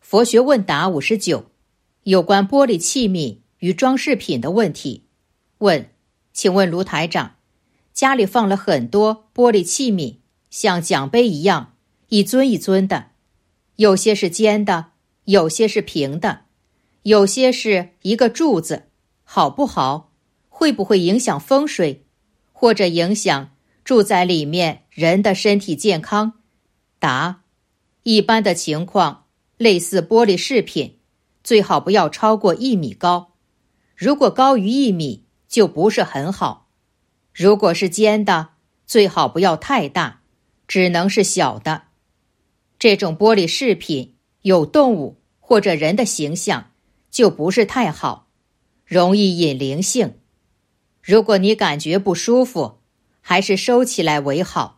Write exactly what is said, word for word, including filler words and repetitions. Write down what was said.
佛学问答五十九，有关玻璃器皿与装饰品的问题。问：请问卢台长，家里放了很多玻璃器皿，像奖杯一样，一尊一尊的，有些是尖的，有些是平的，有些是一个柱子，好不好？会不会影响风水，或者影响住在里面人的身体健康？答：一般的情况，类似玻璃饰品，最好不要超过一米高。如果高于一米，就不是很好。如果是尖的，最好不要太大，只能是小的。这种玻璃饰品有动物或者人的形象，就不是太好，容易引灵性。如果你感觉不舒服，还是收起来为好。